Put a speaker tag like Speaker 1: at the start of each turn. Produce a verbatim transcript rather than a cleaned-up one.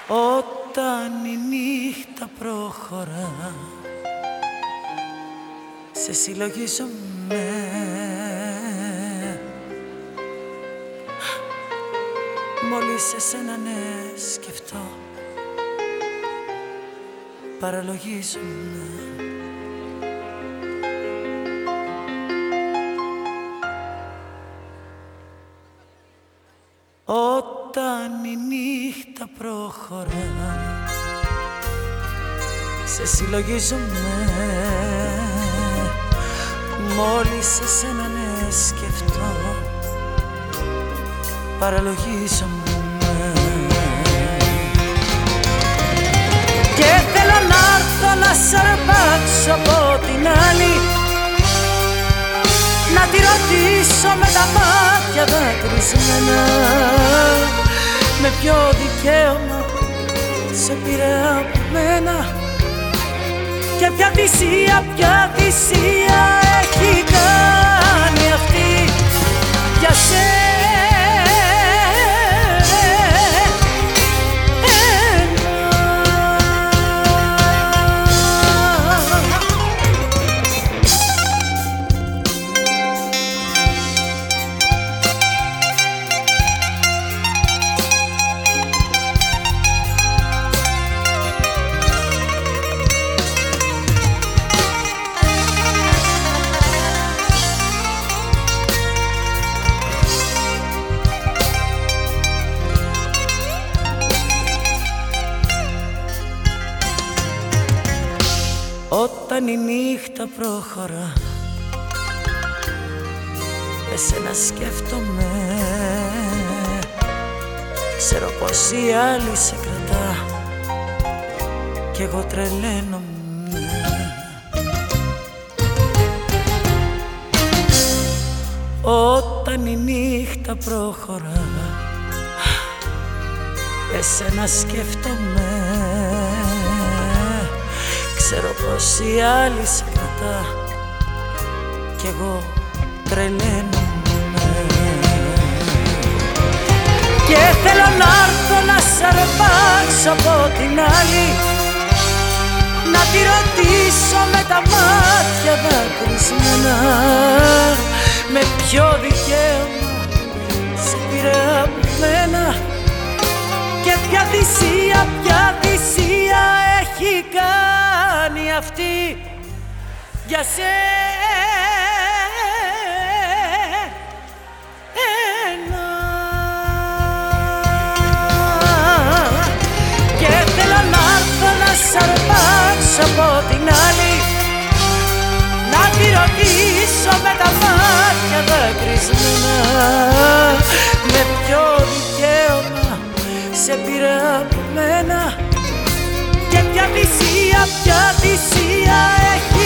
Speaker 1: Όταν η νύχτα προχωρά, σε συλλογίζομαι. Μόλις εσένα ναι σκεφτώ, παραλογίζομαι. Όταν η νύχτα προχωρά, σε συλλογίζομαι. Μόλις εσένα ναι σκεφτώ, παραλογίζομαι. Και θέλω να έρθω να σ' αρπάξω από την άλλη, να τη ρωτήσω με τα μάτια δακρυσμένα, με ποιο δικαίωμα σε πήρε από μένα και ποια θυσία, ποια θυσία έχει κάνει αυτή για σένα. Όταν η νύχτα προχωρά, εσένα σκέφτομαι. Ξέρω πως η άλλη σε κρατά κι εγώ τρελαίνομαι. Όταν η νύχτα προχωρά, εσένα σκέφτομαι. Ξέρω πως η άλλη σε κρατά κι εγώ τρελαίνομαι. Και θέλω να έρθω να σ' αρπάξω από την άλλη, να τη ρωτήσω με τα μάτια δακρυσμένα, με ποιο δικαίωμα σε πήρε από μένα και ποια θυσία, ποια θυσία έχει κάνει αυτή για σένα. Και θέλω να έρθω να σ' αρπάξω από την άλλη, να τη ρωτήσω με τα μάτια δακρυσμένα, με ποιο δικαίωμα σε πήρε από μένα και ποια θυσία, ποια θυσία έχει